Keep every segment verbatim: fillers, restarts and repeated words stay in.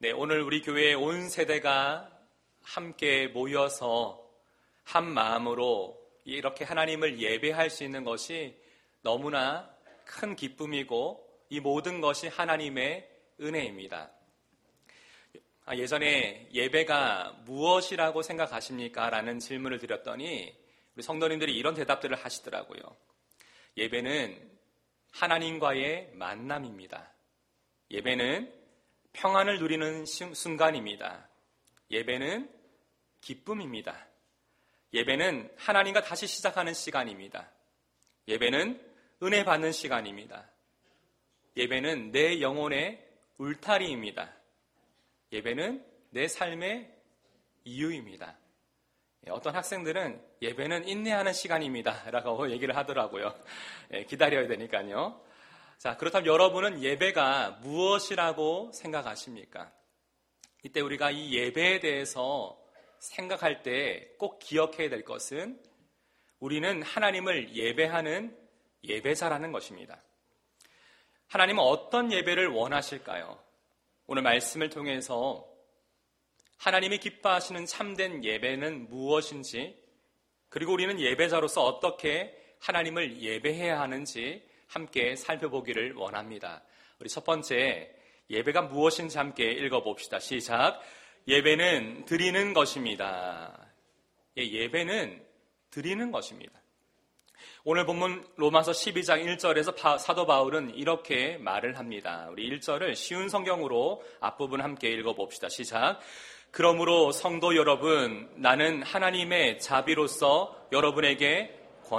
네, 오늘 우리 교회의 온 세대가 함께 모여서 한 마음으로 이렇게 하나님을 예배할 수 있는 것이 너무나 큰 기쁨이고 이 모든 것이 하나님의 은혜입니다. 예전에 예배가 무엇이라고 생각하십니까? 라는 질문을 드렸더니 우리 성도님들이 이런 대답들을 하시더라고요. 예배는 하나님과의 만남입니다. 예배는 평안을 누리는 순간입니다. 예배는 기쁨입니다. 예배는 하나님과 다시 시작하는 시간입니다. 예배는 은혜 받는 시간입니다. 예배는 내 영혼의 울타리입니다. 예배는 내 삶의 이유입니다. 어떤 학생들은 예배는 인내하는 시간입니다 라고 얘기를 하더라고요. 기다려야 되니까요. 자, 그렇다면 여러분은 예배가 무엇이라고 생각하십니까? 이때 우리가 이 예배에 대해서 생각할 때 꼭 기억해야 될 것은 우리는 하나님을 예배하는 예배자라는 것입니다. 하나님은 어떤 예배를 원하실까요? 오늘 말씀을 통해서 하나님이 기뻐하시는 참된 예배는 무엇인지, 그리고 우리는 예배자로서 어떻게 하나님을 예배해야 하는지 함께 살펴보기를 원합니다. 우리 첫 번째, 예배가 무엇인지 함께 읽어봅시다. 시작. 예배는 드리는 것입니다. 예, 예배는 드리는 것입니다. 오늘 본문 로마서 십이 장 일 절에서 사도 바울은 이렇게 말을 합니다. 우리 일 절을 쉬운 성경으로 앞부분 함께 읽어봅시다. 시작. 그러므로 성도 여러분, 나는 하나님의 자비로서 여러분에게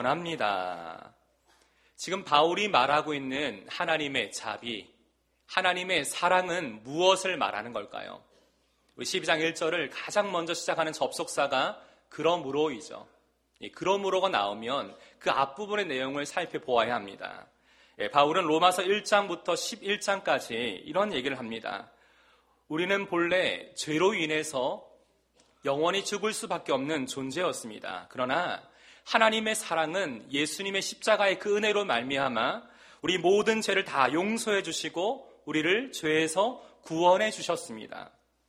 권합니다. 지금 바울이 말하고 있는 하나님의 자비, 하나님의 사랑은 무엇을 말하는 걸까요? 우리 십이 장 일 절을 가장 먼저 시작하는 접속사가 그러므로이죠. 그러므로가 나오면 그 앞부분의 내용을 살펴보아야 합니다. 바울은 로마서 일 장부터 십일 장까지 이런 얘기를 합니다. 우리는 본래 죄로 인해서 영원히 죽을 수밖에 없는 존재였습니다. 그러나 하나님의 사랑은 예수님의 십자가의 그 은혜로 말미암아 우리 모든 죄를 다 용서해 주시고 우리를 죄에서 구원해 주셨습니다.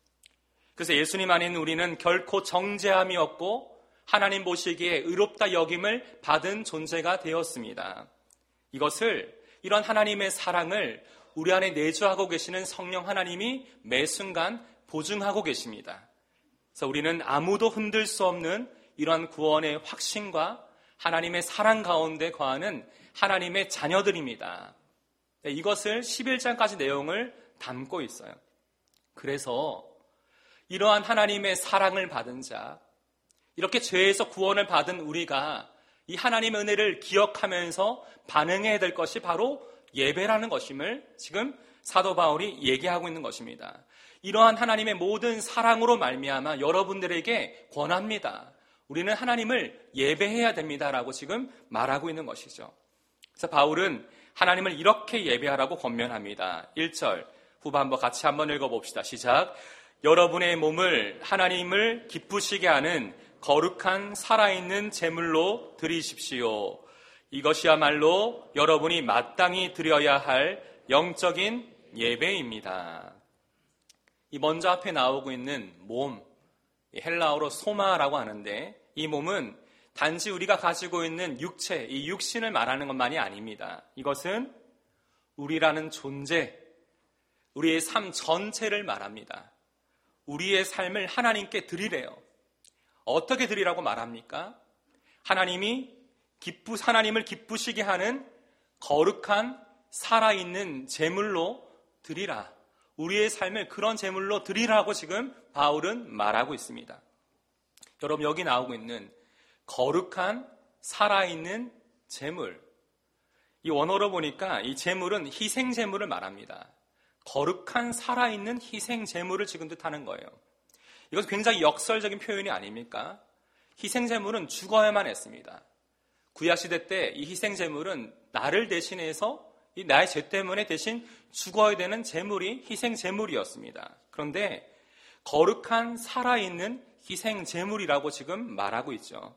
그래서 예수님 안인 우리는 결코 정죄함이 없고 하나님 보시기에 의롭다 여김을 받은 존재가 되었습니다. 이것을, 이런 하나님의 사랑을 우리 안에 내주하고 계시는 성령 하나님이 매 순간 보증하고 계십니다. 그래서 우리는 아무도 흔들 수 없는 이러한 구원의 확신과 하나님의 사랑 가운데 거하는 하나님의 자녀들입니다. 이것을 십일 장까지 내용을 담고 있어요. 그래서 이러한 하나님의 사랑을 받은 자, 이렇게 죄에서 구원을 받은 우리가 이 하나님의 은혜를 기억하면서 반응해야 될 것이 바로 예배라는 것임을 지금 사도 바울이 얘기하고 있는 것입니다. 이러한 하나님의 모든 사랑으로 말미암아 여러분들에게 권합니다. 우리는 하나님을 예배해야 됩니다라고 지금 말하고 있는 것이죠. 그래서 바울은 하나님을 이렇게 예배하라고 권면합니다. 일 절 후반부 같이 한번 읽어봅시다. 시작. 여러분의 몸을 하나님을 기쁘시게 하는 거룩한 살아있는 제물로 드리십시오. 이것이야말로 여러분이 마땅히 드려야 할 영적인 예배입니다. 이 먼저 앞에 나오고 있는 몸, 헬라어로 소마라고 하는데 이 몸은 단지 우리가 가지고 있는 육체, 이 육신을 말하는 것만이 아닙니다. 이것은 우리라는 존재, 우리의 삶 전체를 말합니다. 우리의 삶을 하나님께 드리래요. 어떻게 드리라고 말합니까? 하나님이 기쁘, 하나님을 기쁘시게 하는 거룩한 살아있는 제물로 드리라. 우리의 삶을 그런 제물로 드리라고 지금 바울은 말하고 있습니다. 여러분, 여기 나오고 있는 거룩한 살아있는 제물, 이 원어로 보니까 이 제물은 희생 제물을 말합니다. 거룩한 살아있는 희생 제물을 지금 뜻하는 거예요. 이것은 굉장히 역설적인 표현이 아닙니까? 희생 제물은 죽어야만 했습니다. 구약시대 때 이 희생 제물은 나를 대신해서 이 나의 죄 때문에 대신 죽어야 되는 제물이 희생 제물이었습니다. 그런데 거룩한 살아있는 희생 제물이라고 지금 말하고 있죠.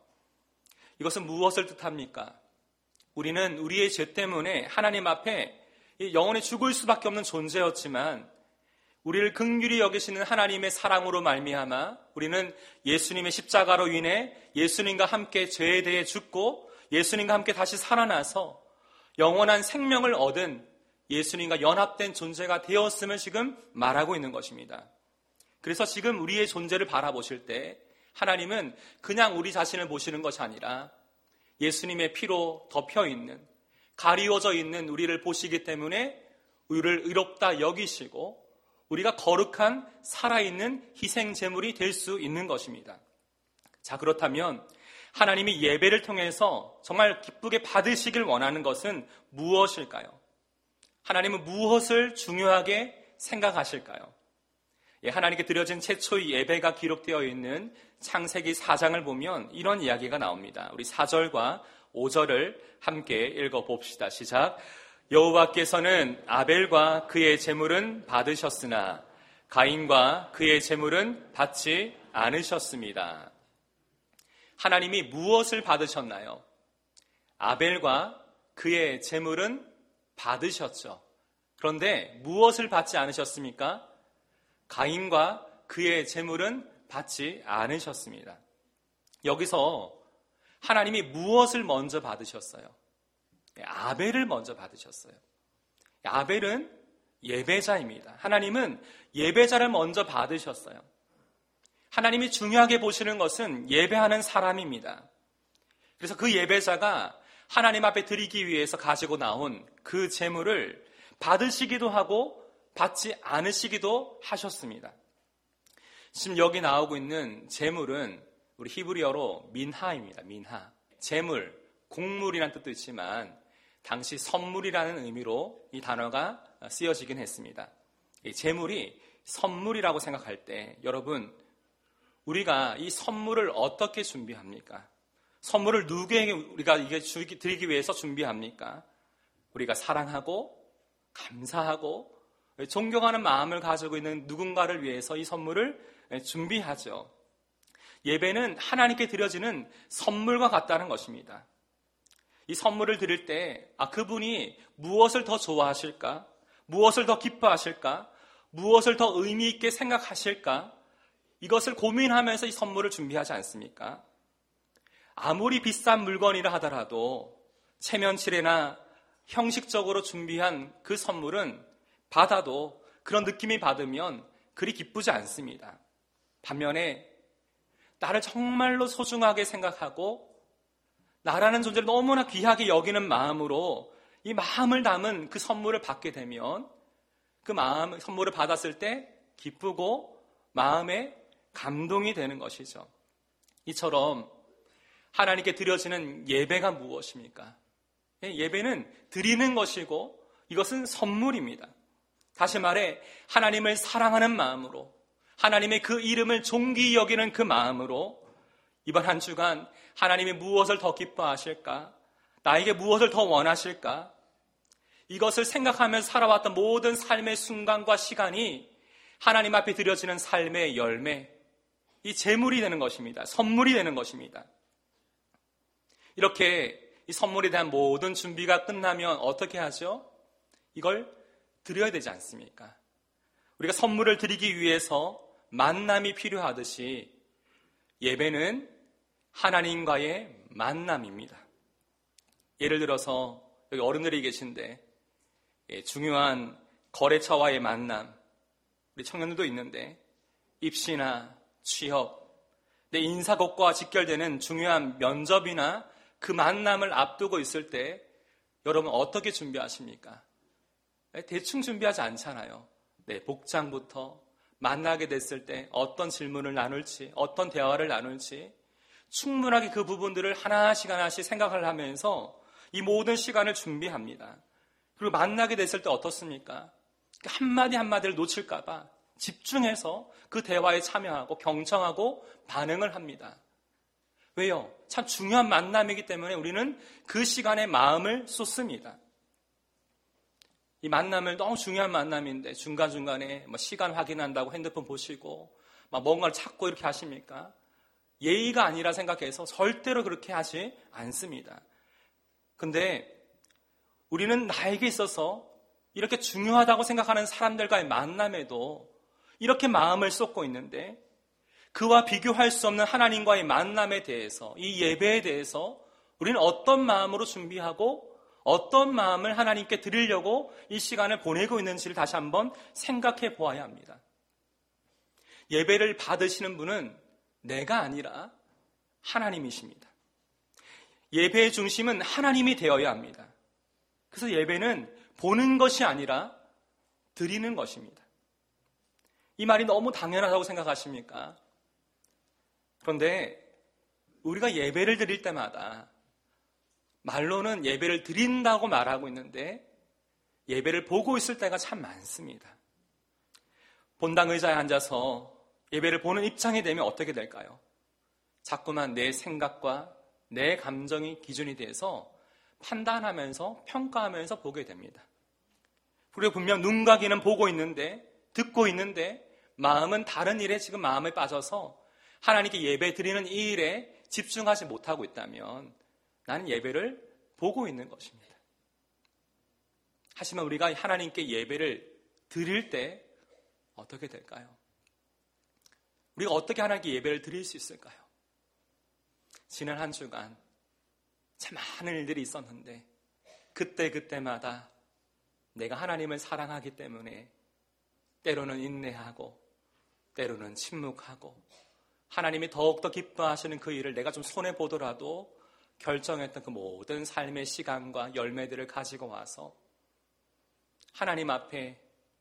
이것은 무엇을 뜻합니까? 우리는 우리의 죄 때문에 하나님 앞에 영원히 죽을 수밖에 없는 존재였지만 우리를 긍휼히 여기시는 하나님의 사랑으로 말미암아 우리는 예수님의 십자가로 인해 예수님과 함께 죄에 대해 죽고 예수님과 함께 다시 살아나서 영원한 생명을 얻은 예수님과 연합된 존재가 되었음을 지금 말하고 있는 것입니다. 그래서 지금 우리의 존재를 바라보실 때 하나님은 그냥 우리 자신을 보시는 것이 아니라 예수님의 피로 덮여있는, 가리워져 있는 우리를 보시기 때문에 우리를 의롭다 여기시고 우리가 거룩한 살아있는 희생 제물이 될 수 있는 것입니다. 자, 그렇다면 하나님이 예배를 통해서 정말 기쁘게 받으시길 원하는 것은 무엇일까요? 하나님은 무엇을 중요하게 생각하실까요? 예, 하나님께 드려진 최초의 예배가 기록되어 있는 창세기 사 장을 보면 이런 이야기가 나옵니다. 우리 사 절과 오 절을 함께 읽어봅시다. 시작. 여호와께서는 아벨과 그의 제물은 받으셨으나 가인과 그의 제물은 받지 않으셨습니다. 하나님이 무엇을 받으셨나요? 아벨과 그의 제물은 받으셨죠. 그런데 무엇을 받지 않으셨습니까? 가인과 그의 제물은 받지 않으셨습니다. 여기서 하나님이 무엇을 먼저 받으셨어요? 아벨을 먼저 받으셨어요. 아벨은 예배자입니다. 하나님은 예배자를 먼저 받으셨어요. 하나님이 중요하게 보시는 것은 예배하는 사람입니다. 그래서 그 예배자가 하나님 앞에 드리기 위해서 가지고 나온 그 제물을 받으시기도 하고 받지 않으시기도 하셨습니다. 지금 여기 나오고 있는 제물은 우리 히브리어로 민하입니다. 민하. 제물, 곡물이라는 뜻도 있지만 당시 선물이라는 의미로 이 단어가 쓰여지긴 했습니다. 이 제물이 선물이라고 생각할 때 여러분, 우리가 이 선물을 어떻게 준비합니까? 선물을 누구에게 우리가 이게 주기, 드리기 위해서 준비합니까? 우리가 사랑하고 감사하고 존경하는 마음을 가지고 있는 누군가를 위해서 이 선물을 준비하죠. 예배는 하나님께 드려지는 선물과 같다는 것입니다. 이 선물을 드릴 때 아, 그분이 무엇을 더 좋아하실까? 무엇을 더 기뻐하실까? 무엇을 더 의미 있게 생각하실까? 이것을 고민하면서 이 선물을 준비하지 않습니까? 아무리 비싼 물건이라 하더라도 체면치레나 형식적으로 준비한 그 선물은 받아도 그런 느낌이 받으면 그리 기쁘지 않습니다. 반면에 나를 정말로 소중하게 생각하고 나라는 존재를 너무나 귀하게 여기는 마음으로 이 마음을 담은 그 선물을 받게 되면 그 마음, 선물을 받았을 때 기쁘고 마음에 감동이 되는 것이죠. 이처럼 하나님께 드려지는 예배가 무엇입니까? 예배는 드리는 것이고 이것은 선물입니다. 다시 말해 하나님을 사랑하는 마음으로 하나님의 그 이름을 존귀히 여기는 그 마음으로 이번 한 주간 하나님이 무엇을 더 기뻐하실까? 나에게 무엇을 더 원하실까? 이것을 생각하면서 살아왔던 모든 삶의 순간과 시간이 하나님 앞에 드려지는 삶의 열매, 이 제물이 되는 것입니다. 선물이 되는 것입니다. 이렇게 이 선물에 대한 모든 준비가 끝나면 어떻게 하죠? 이걸 드려야 되지 않습니까? 우리가 선물을 드리기 위해서 만남이 필요하듯이 예배는 하나님과의 만남입니다. 예를 들어서 여기 어른들이 계신데 중요한 거래처와의 만남, 우리 청년들도 있는데 입시나 취업, 내 인사고과와 직결되는 중요한 면접이나 그 만남을 앞두고 있을 때 여러분 어떻게 준비하십니까? 대충 준비하지 않잖아요. 네, 복장부터 만나게 됐을 때 어떤 질문을 나눌지, 어떤 대화를 나눌지 충분하게 그 부분들을 하나씩 하나씩 생각을 하면서 이 모든 시간을 준비합니다. 그리고 만나게 됐을 때 어떻습니까? 한마디 한마디를 놓칠까 봐 집중해서 그 대화에 참여하고 경청하고 반응을 합니다. 왜요? 참 중요한 만남이기 때문에 우리는 그 시간에 마음을 쏟습니다. 이 만남을 너무 중요한 만남인데 중간중간에 뭐 시간 확인한다고 핸드폰 보시고 막 뭔가를 찾고 이렇게 하십니까? 예의가 아니라 생각해서 절대로 그렇게 하지 않습니다. 근데 우리는 나에게 있어서 이렇게 중요하다고 생각하는 사람들과의 만남에도 이렇게 마음을 쏟고 있는데 그와 비교할 수 없는 하나님과의 만남에 대해서, 이 예배에 대해서 우리는 어떤 마음으로 준비하고 어떤 마음을 하나님께 드리려고 이 시간을 보내고 있는지를 다시 한번 생각해 보아야 합니다. 예배를 받으시는 분은 내가 아니라 하나님이십니다. 예배의 중심은 하나님이 되어야 합니다. 그래서 예배는 보는 것이 아니라 드리는 것입니다. 이 말이 너무 당연하다고 생각하십니까? 그런데 우리가 예배를 드릴 때마다 말로는 예배를 드린다고 말하고 있는데 예배를 보고 있을 때가 참 많습니다. 본당 의자에 앉아서 예배를 보는 입장이 되면 어떻게 될까요? 자꾸만 내 생각과 내 감정이 기준이 돼서 판단하면서 평가하면서 보게 됩니다. 그리고 분명 눈과 귀는 보고 있는데, 듣고 있는데 마음은 다른 일에 지금 마음에 빠져서 하나님께 예배 드리는 이 일에 집중하지 못하고 있다면 나는 예배를 보고 있는 것입니다. 하지만 우리가 하나님께 예배를 드릴 때 어떻게 될까요? 우리가 어떻게 하나님께 예배를 드릴 수 있을까요? 지난 한 주간 참 많은 일들이 있었는데 그때 그때마다 내가 하나님을 사랑하기 때문에 때로는 인내하고 때로는 침묵하고 하나님이 더욱더 기뻐하시는 그 일을 내가 좀 손해보더라도 결정했던 그 모든 삶의 시간과 열매들을 가지고 와서 하나님 앞에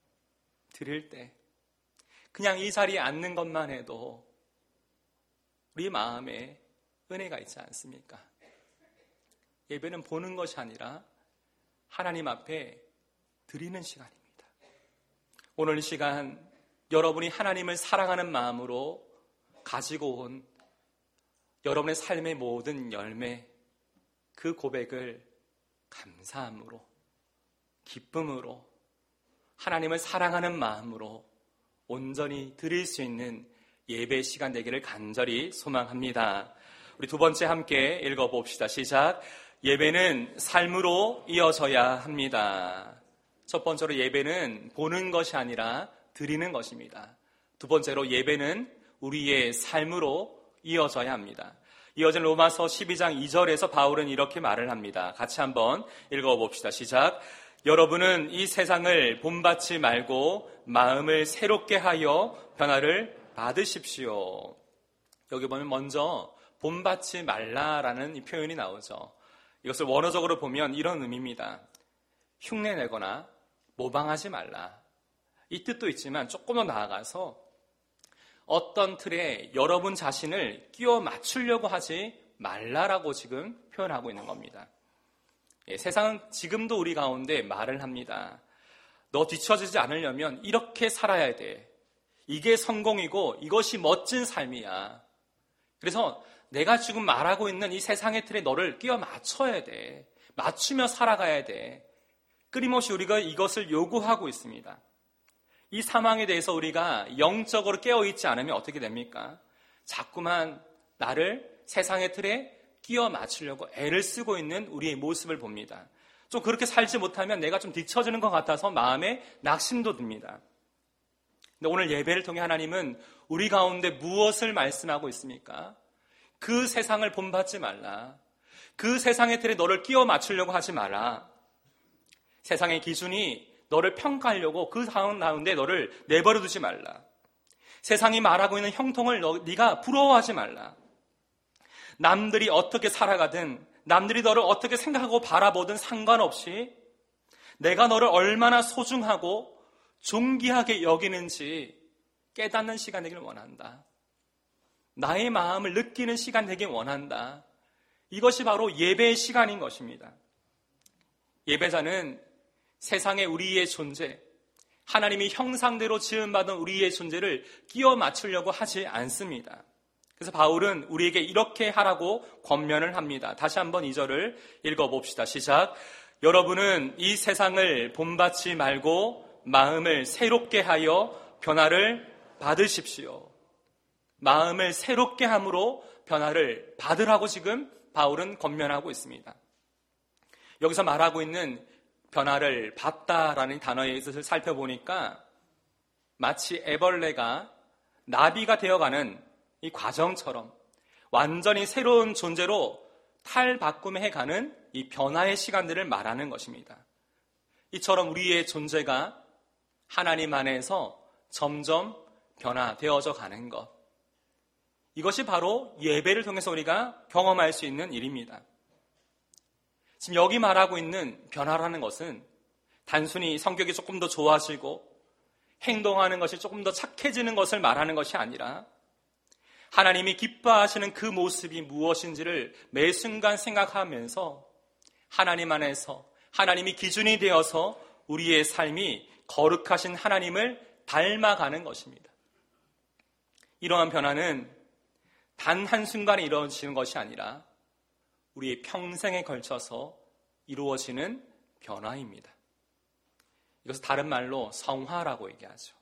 드릴 때 그냥 이 자리에 앉는 것만 해도 우리 마음에 은혜가 있지 않습니까? 예배는 보는 것이 아니라 하나님 앞에 드리는 시간입니다. 오늘 이 시간 여러분이 하나님을 사랑하는 마음으로 가지고 온 여러분의 삶의 모든 열매, 그 고백을 감사함으로, 기쁨으로, 하나님을 사랑하는 마음으로 온전히 드릴 수 있는 예배 시간 되기를 간절히 소망합니다. 우리 두 번째 함께 읽어봅시다. 시작. 예배는 삶으로 이어져야 합니다. 첫 번째로 예배는 보는 것이 아니라 드리는 것입니다. 두 번째로 예배는 우리의 삶으로 이어져야 합니다. 이어진 로마서 십이 장 이 절에서 바울은 이렇게 말을 합니다. 같이 한번 읽어봅시다. 시작. 여러분은 이 세상을 본받지 말고 마음을 새롭게 하여 변화를 받으십시오. 여기 보면 먼저 본받지 말라라는 이 표현이 나오죠. 이것을 원어적으로 보면 이런 의미입니다. 흉내내거나 모방하지 말라. 이 뜻도 있지만 조금 더 나아가서 어떤 틀에 여러분 자신을 끼워 맞추려고 하지 말라라고 지금 표현하고 있는 겁니다. 예, 세상은 지금도 우리 가운데 말을 합니다. 너 뒤처지지 않으려면 이렇게 살아야 돼. 이게 성공이고 이것이 멋진 삶이야. 그래서 내가 지금 말하고 있는 이 세상의 틀에 너를 끼워 맞춰야 돼. 맞추며 살아가야 돼. 끊임없이 우리가 이것을 요구하고 있습니다. 이 상황에 대해서 우리가 영적으로 깨어있지 않으면 어떻게 됩니까? 자꾸만 나를 세상의 틀에 끼워 맞추려고 애를 쓰고 있는 우리의 모습을 봅니다. 좀 그렇게 살지 못하면 내가 좀 뒤처지는 것 같아서 마음에 낙심도 듭니다. 근데 오늘 예배를 통해 하나님은 우리 가운데 무엇을 말씀하고 있습니까? 그 세상을 본받지 말라. 그 세상의 틀에 너를 끼워 맞추려고 하지 마라. 세상의 기준이 너를 평가하려고 그 가운데 너를 내버려 두지 말라. 세상이 말하고 있는 형통을 너, 네가 부러워하지 말라. 남들이 어떻게 살아가든 남들이 너를 어떻게 생각하고 바라보든 상관없이 내가 너를 얼마나 소중하고 존귀하게 여기는지 깨닫는 시간 되길 원한다. 나의 마음을 느끼는 시간 되길 원한다. 이것이 바로 예배의 시간인 것입니다. 예배자는 세상의 우리의 존재, 하나님이 형상대로 지음받은 우리의 존재를 끼워 맞추려고 하지 않습니다. 그래서 바울은 우리에게 이렇게 하라고 권면을 합니다. 다시 한번 이 절을 읽어봅시다. 시작. 여러분은 이 세상을 본받지 말고 마음을 새롭게 하여 변화를 받으십시오. 마음을 새롭게 함으로 변화를 받으라고 지금 바울은 권면하고 있습니다. 여기서 말하고 있는 변화를 받다라는 단어의 뜻을 살펴보니까 마치 애벌레가 나비가 되어가는 이 과정처럼 완전히 새로운 존재로 탈바꿈해가는 이 변화의 시간들을 말하는 것입니다. 이처럼 우리의 존재가 하나님 안에서 점점 변화되어져 가는 것, 이것이 바로 예배를 통해서 우리가 경험할 수 있는 일입니다. 지금 여기 말하고 있는 변화라는 것은 단순히 성격이 조금 더 좋아지고 행동하는 것이 조금 더 착해지는 것을 말하는 것이 아니라 하나님이 기뻐하시는 그 모습이 무엇인지를 매 순간 생각하면서 하나님 안에서 하나님이 기준이 되어서 우리의 삶이 거룩하신 하나님을 닮아가는 것입니다. 이러한 변화는 단 한순간에 이루어지는 것이 아니라 우리의 평생에 걸쳐서 이루어지는 변화입니다. 이것을 다른 말로 성화라고 얘기하죠.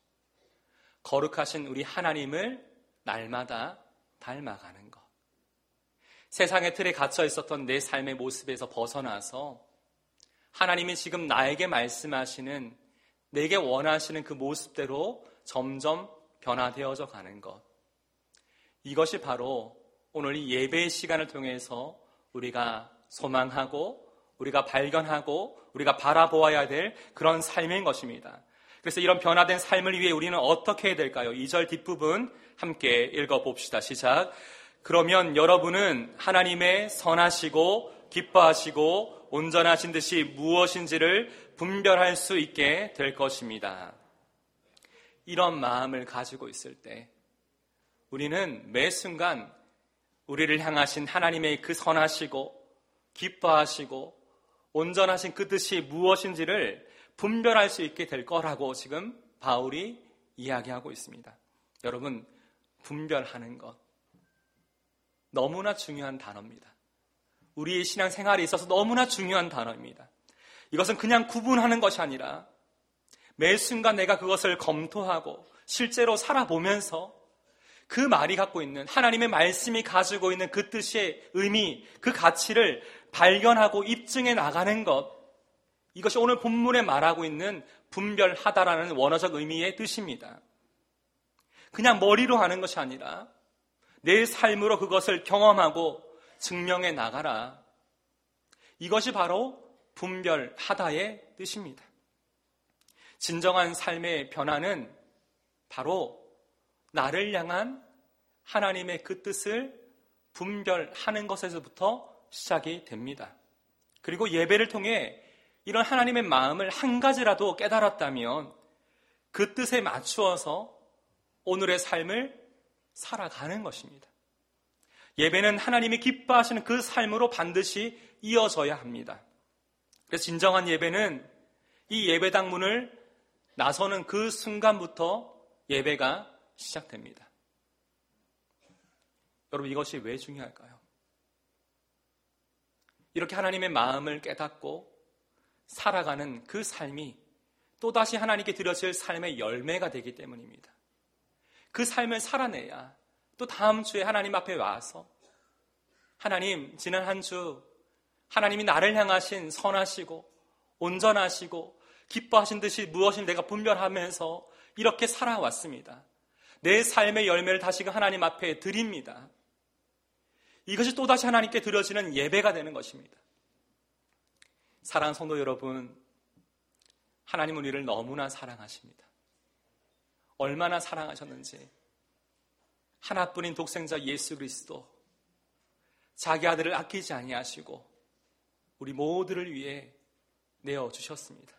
거룩하신 우리 하나님을 날마다 닮아가는 것. 세상의 틀에 갇혀 있었던 내 삶의 모습에서 벗어나서 하나님이 지금 나에게 말씀하시는, 내게 원하시는 그 모습대로 점점 변화되어져 가는 것. 이것이 바로 오늘 이 예배의 시간을 통해서 우리가 소망하고 우리가 발견하고 우리가 바라보아야 될 그런 삶인 것입니다. 그래서 이런 변화된 삶을 위해 우리는 어떻게 해야 될까요? 이 절 뒷부분 함께 읽어봅시다. 시작. 그러면 여러분은 하나님의 선하시고 기뻐하시고 온전하신 듯이 무엇인지를 분별할 수 있게 될 것입니다. 이런 마음을 가지고 있을 때 우리는 매 순간 우리를 향하신 하나님의 그 선하시고 기뻐하시고 온전하신 그 뜻이 무엇인지를 분별할 수 있게 될 거라고 지금 바울이 이야기하고 있습니다. 여러분, 분별하는 것 너무나 중요한 단어입니다. 우리의 신앙생활에 있어서 너무나 중요한 단어입니다. 이것은 그냥 구분하는 것이 아니라 매 순간 내가 그것을 검토하고 실제로 살아보면서 그 말이 갖고 있는, 하나님의 말씀이 가지고 있는 그 뜻의 의미, 그 가치를 발견하고 입증해 나가는 것, 이것이 오늘 본문에 말하고 있는 분별하다라는 원어적 의미의 뜻입니다. 그냥 머리로 하는 것이 아니라 내 삶으로 그것을 경험하고 증명해 나가라. 이것이 바로 분별하다의 뜻입니다. 진정한 삶의 변화는 바로 나를 향한 하나님의 그 뜻을 분별하는 것에서부터 시작이 됩니다. 그리고 예배를 통해 이런 하나님의 마음을 한 가지라도 깨달았다면 그 뜻에 맞추어서 오늘의 삶을 살아가는 것입니다. 예배는 하나님이 기뻐하시는 그 삶으로 반드시 이어져야 합니다. 그래서 진정한 예배는 이 예배당 문을 나서는 그 순간부터 예배가 시작됩니다. 여러분, 이것이 왜 중요할까요? 이렇게 하나님의 마음을 깨닫고 살아가는 그 삶이 또다시 하나님께 드려질 삶의 열매가 되기 때문입니다. 그 삶을 살아내야 또 다음 주에 하나님 앞에 와서 하나님, 지난 한 주 하나님이 나를 향하신 선하시고 온전하시고 기뻐하신 듯이 무엇인지 내가 분별하면서 이렇게 살아왔습니다. 내 삶의 열매를 다시금 하나님 앞에 드립니다. 이것이 또다시 하나님께 드려지는 예배가 되는 것입니다. 사랑하는 성도 여러분, 하나님은 우리를 너무나 사랑하십니다. 얼마나 사랑하셨는지 하나뿐인 독생자 예수 그리스도, 자기 아들을 아끼지 아니하시고 우리 모두를 위해 내어주셨습니다.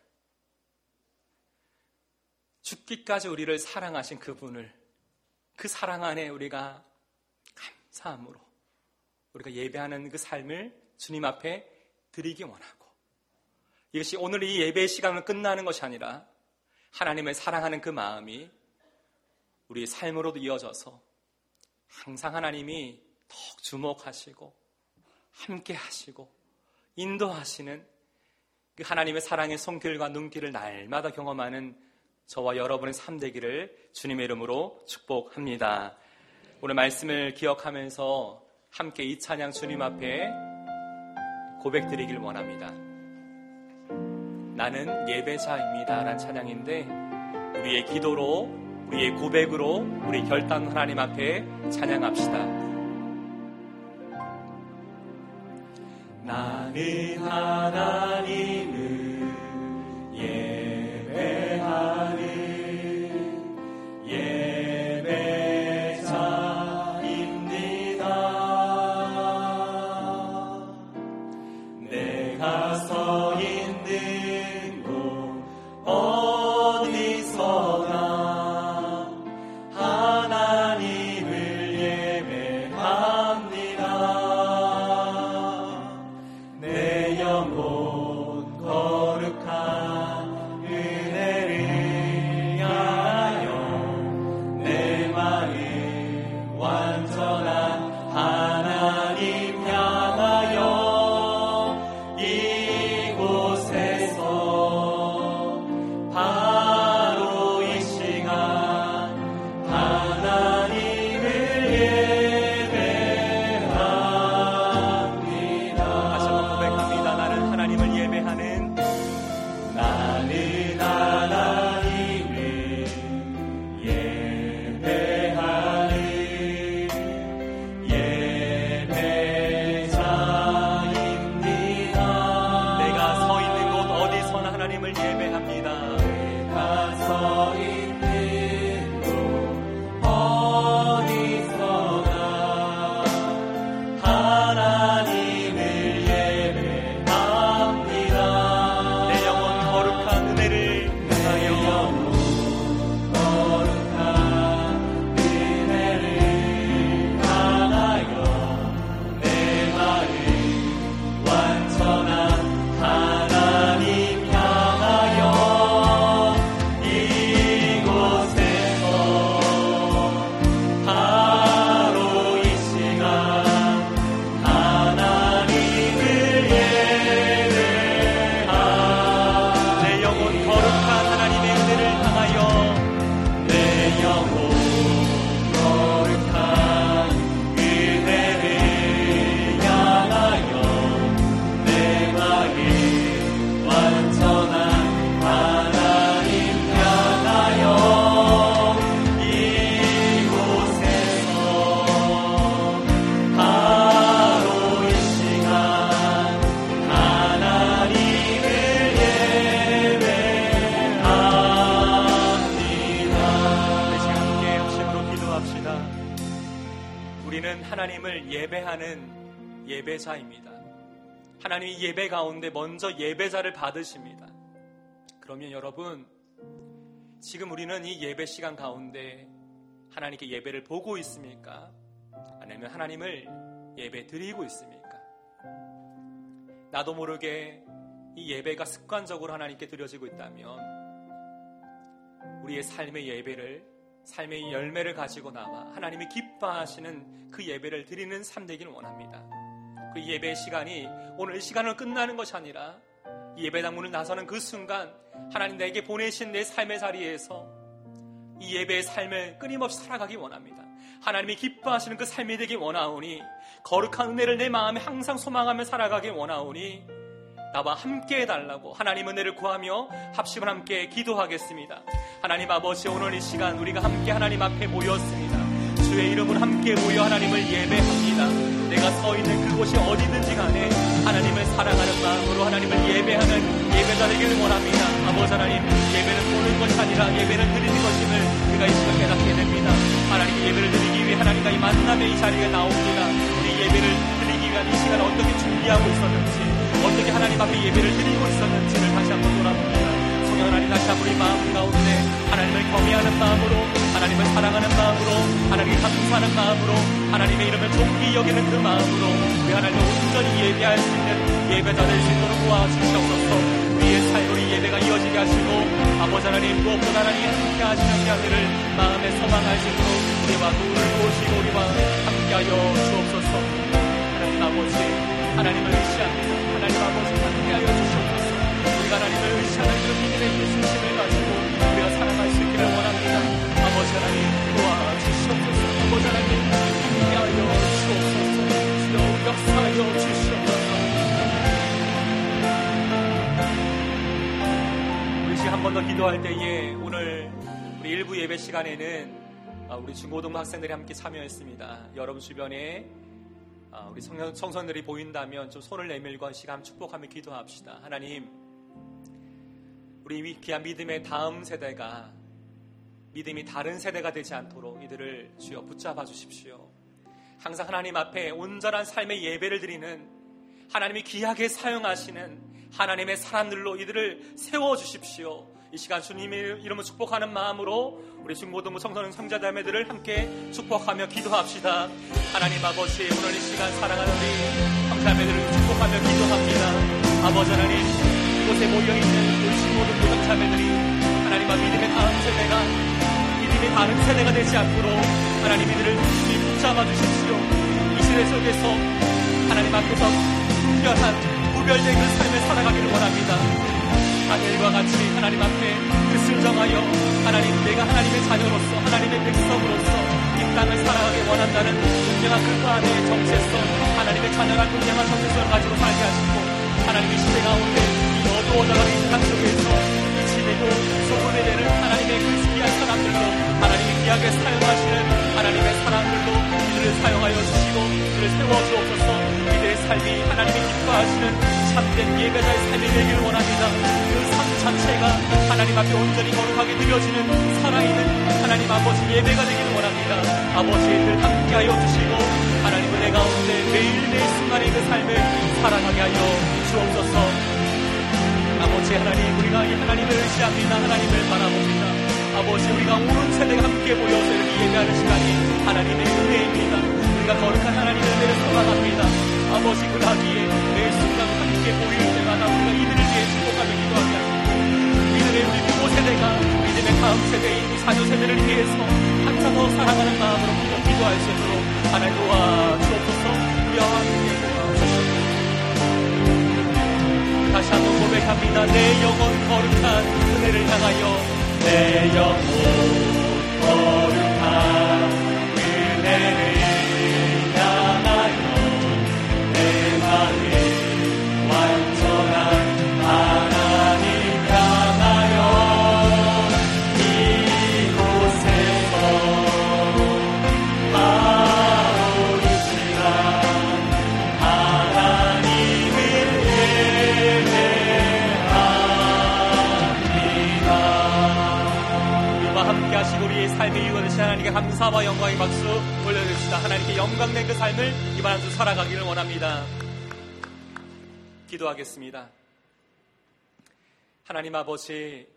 죽기까지 우리를 사랑하신 그분을, 그 사랑 안에 우리가 감사함으로 우리가 예배하는 그 삶을 주님 앞에 드리기 원하고, 이것이 오늘 이 예배의 시간은 끝나는 것이 아니라 하나님을 사랑하는 그 마음이 우리의 삶으로도 이어져서 항상 하나님이 더욱 주목하시고 함께 하시고 인도하시는 그 하나님의 사랑의 손길과 눈길을 날마다 경험하는 저와 여러분의 삶 되기를 주님의 이름으로 축복합니다. 오늘 말씀을 기억하면서 함께 이 찬양 주님 앞에 고백드리길 원합니다. 나는 예배자입니다 라는 찬양인데 우리의 기도로 우리의 고백으로 우리 결단 하나님 앞에 찬양합시다. 나는 하나님을 예배하는 예배자입니다. 내가 서 있는 곳 어디서나 하나님을 예배합니다. 내 영혼 거룩한 은혜를 향하여 내 마음 완전한 하나님 향하여 이곳에서 바로 이 시간 하나님을 예배합니다. 다시 한번 고백합니다. 나는 하나님을 예배하는 나는 하나님을 예배하는 예배자입니다. 내가 서 있는 곳 어디서나 하나님을 예배합니다. 내가 서 있는 곳 어디서나 하나님을 예배합니다. 내 영혼 거룩한 은혜를 향하여 거룩한 은혜를 향하여 내 마음 완전한 하나님 향하여 이곳에서 바로 이 시간 하나님을 예배합니다. 내 영혼 거룩한 하나님의 은혜를 향하여 내 영혼 거룩한 은혜를 향하여 내 마음 완전한 하나님 향하여 이곳에서 바로 이 시간 하나님을 예배합니다. 우리 시간 함께 합심으로 기도합시다. 우리는 하나님을 예배하는 예배자입니다. 하나님이 예배 가운데 먼저 예배자를 받으십니다. 그러면 여러분, 지금 우리는 이 예배 시간 가운데 하나님께 예배를 보고 있습니까? 아니면 하나님을 예배 드리고 있습니까? 나도 모르게 이 예배가 습관적으로 하나님께 드려지고 있다면 우리의 삶의 예배를, 삶의 열매를 가지고 나와 하나님이 기뻐하시는 그 예배를 드리는 삶 되기를 원합니다. 그 예배 시간이 오늘 시간으로 끝나는 것이 아니라 예배당 문을 나서는 그 순간 하나님 내게 보내신 내 삶의 자리에서 이 예배의 삶을 끊임없이 살아가기 원합니다. 하나님이 기뻐하시는 그 삶이 되기 원하오니, 거룩한 은혜를 내 마음에 항상 소망하며 살아가기 원하오니 나와 함께 해달라고 하나님 은혜를 구하며 합심을 함께 기도하겠습니다. 하나님 아버지, 오늘 이 시간 우리가 함께 하나님 앞에 모였습니다. 주의 이름으로 함께 모여 하나님을 예배합니다. 내가 서 있는 그곳이 어디든지 간에 하나님을 사랑하는 마음으로 하나님을 예배하는 예배자 되기를 원합니다. 아버지 하나님, 예배는 보는 것이 아니라 예배는 드리는 것임을 우리가 이 시간 깨닫게 됩니다. 하나님의 예배를 드리기 위해 하나님과 이 만남의 이 자리에 나옵니다. 우리 예배를 드리기 위한 이 시간을 어떻게 준비하고 있었는지, 어떻게 하나님 앞에 예배를 드리고 있었는지를 다시 한번 돌아봅니다. 성령 하나님, 다시 한번 이 마음 가운데 하나님을 경외하는 마음으로, 하나님을 사랑하는 마음으로, 하나님을 감사하는 마음으로, 하나님의 이름을 존귀 여기는 그 마음으로 우리 하나님을 온전히 예배할 수 있는 예배자 될 수 있도록 도와주시옵소서. 우리의 삶으로 예배가 이어지게 하시고, 아버지 하나님, 무엇보다 하나님 함께 하시는 자들을 마음에 소망할 수 있도록 우리와 눈을 보시고 우리와 함께하여 주옵소서. 하나님 아버지, 하나님을 의시합니다. 하나님 아버지, 함께하여 주시옵소서. 우리가 하나님을 의시하는 그런 믿음의決心을 가지고 우리가 살아갈 수 있기를 원합니다. 아버지 하나님, 도와주시옵소서. 아버지 하나님, 함께하여 주옵소서. 주여 역사하여 주시옵소서. 우리 지금 한 번 더 기도할 때에 오늘 우리 우리 일부 예배 시간에는 우리 중고등부 학생들이 함께 참여했습니다. 여러분 주변에 우리 청소년들이 보인다면 좀 손을 내밀고 시간 축복하며 기도합시다. 하나님, 우리 귀한 믿음의 다음 세대가 믿음이 다른 세대가 되지 않도록 이들을 주여 붙잡아 주십시오. 항상 하나님 앞에 온전한 삶의 예배를 드리는, 하나님이 귀하게 사용하시는 하나님의 사람들로 이들을 세워주십시오. 이 시간 주님의 이름을 축복하는 마음으로 우리 중고등부 청소년 형제자매들을 함께 축복하며 기도합시다. 하나님 아버지, 오늘 이 시간 사랑하는 우리 형제자매들을 축복하며 기도합니다. 아버지 하나님, 이곳에 모여있는 우리 중고등부 형제자매들이 하나님 앞 믿음의 다음 세대가 믿음의 다른 세대가 되지 않도록 하나님 이들을 주님 붙잡아 주십시오. 이 시대 속에서 하나님 앞에서 분별한 구별된 그 삶을 살아가기를 원합니다. 다니엘과 같이 하나님 앞에 뜻을 정하여 하나님, 내가 하나님의 자녀로서 하나님의 백성으로서 이 땅을 살아가기 원한다는 분명한 그 안의 정체성, 하나님의 자녀란 분명한 정체성을 가지고 살게 하시고, 하나님의 시대 가운데 이 어두워져가는 이 세상 속에서 이 지내고 소문의 되는 하나님의 그 귀한 사람들로, 하나님이 귀하게 사용하시는 하나님의 사람들로 이들을 사용하여 주시고 이들을 세워주옵소서. 이들의 삶이 하나님이 기뻐하시는 참된 예배자의 삶이 되기를 원합니다. 그 삶 자체가 하나님 앞에 온전히 거룩하게 드려지는 살아있는 하나님 아버지 예배가 되기를 원합니다. 아버지를 함께하여 주시고 하나님은 내 가운데 매일매일 순간의 그 삶을 살아가게 하여 주옵소서. 아버지 하나님, 우리가 이 하나님을 의지합니다. 하나님을 바라봅니다. 아버지, 우리가 온 세대가 함께 모여서 이렇게 예배하는 시간이 하나님의 은혜입니다. 우리가 거룩한 하나님의 은혜를 소망합니다. 아버지, 그러하기에 매 순간 함께 모일 때마다 우리가 이들을 위해 축복하며 기도하게 하시고, 이들의 우리 부모 세대가 믿음의 다음 세대인 이 자녀 세대를 위해서 항상 더 사랑하는 마음으로 꼭 기도할 수 있도록 하나님 도와주옵소서. 우리와 함께 기도하옵소서. 다시 한번 고백합니다. 내 영혼 거룩한 은혜를 향하여, 내 영혼 거룩한 은혜를 삶의 이유가 되신 하나님께 감사와 영광의 박수 올려드립시다. 하나님께 영광된 그 삶을 이번 한 주 살아가기를 원합니다. 기도하겠습니다. 하나님 아버지,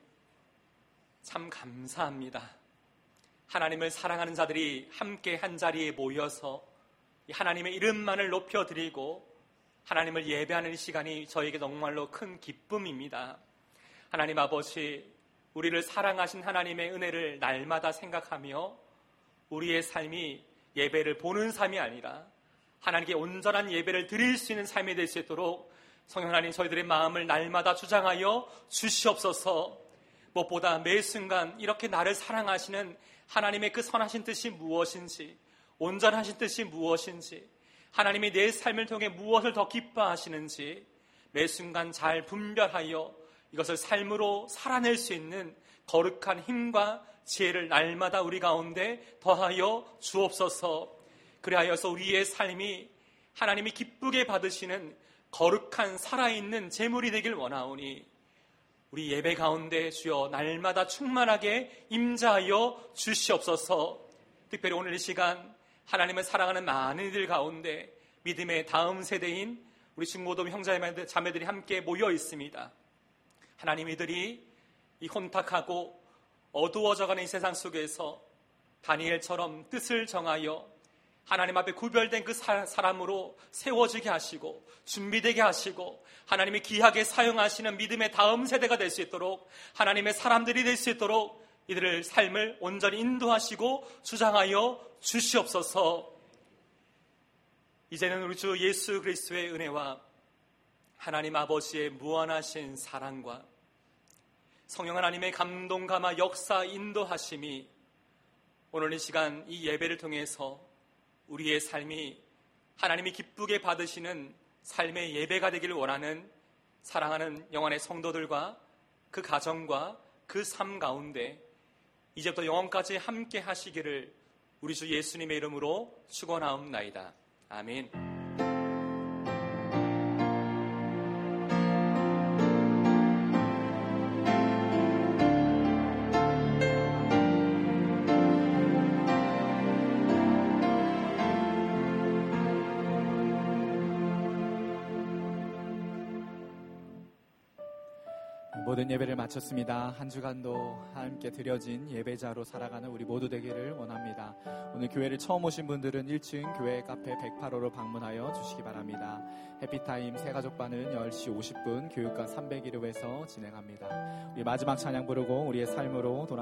참 감사합니다. 하나님을 사랑하는 자들이 함께 한 자리에 모여서 하나님의 이름만을 높여드리고 하나님을 예배하는 시간이 저에게 정말로 큰 기쁨입니다. 하나님 아버지, 우리를 사랑하신 하나님의 은혜를 날마다 생각하며 우리의 삶이 예배를 보는 삶이 아니라 하나님께 온전한 예배를 드릴 수 있는 삶이 될 수 있도록 성령 하나님, 저희들의 마음을 날마다 주장하여 주시옵소서. 무엇보다 매 순간 이렇게 나를 사랑하시는 하나님의 그 선하신 뜻이 무엇인지, 온전하신 뜻이 무엇인지, 하나님이 내 삶을 통해 무엇을 더 기뻐하시는지 매 순간 잘 분별하여 이것을 삶으로 살아낼 수 있는 거룩한 힘과 지혜를 날마다 우리 가운데 더하여 주옵소서. 그리하여서 우리의 삶이 하나님이 기쁘게 받으시는 거룩한 살아있는 제물이 되길 원하오니 우리 예배 가운데 주여 날마다 충만하게 임재하여 주시옵소서. 특별히 오늘 이 시간 하나님을 사랑하는 많은 이들 가운데 믿음의 다음 세대인 우리 중고등 형제자매들이 함께 모여 있습니다. 하나님, 이들이 이 혼탁하고 어두워져가는 이 세상 속에서 다니엘처럼 뜻을 정하여 하나님 앞에 구별된 그 사람으로 세워지게 하시고 준비되게 하시고 하나님이 귀하게 사용하시는 믿음의 다음 세대가 될 수 있도록, 하나님의 사람들이 될 수 있도록 이들의 삶을 온전히 인도하시고 주장하여 주시옵소서. 이제는 우리 주 예수 그리스도의 은혜와 하나님 아버지의 무한하신 사랑과 성령 하나님의 감동, 감화, 역사, 인도하심이 오늘 이 시간 이 예배를 통해서 우리의 삶이 하나님이 기쁘게 받으시는 삶의 예배가 되기를 원하는 사랑하는 영원의 성도들과 그 가정과 그 삶 가운데 이제부터 영원까지 함께 하시기를 우리 주 예수님의 이름으로 축원하옵나이다. 아멘. 모든 예배를 마쳤습니다. 한 주간도 함께 드려진 예배자로 살아가는 우리 모두 되기를 원합니다. 오늘 교회를 처음 오신 분들은 일 층 교회 카페 백팔 호로 방문하여 주시기 바랍니다. 해피타임 새가족반은 열 시 오십 분 교육관 삼백일 호에서 진행합니다. 우리 마지막 찬양 부르고 우리의 삶으로 돌아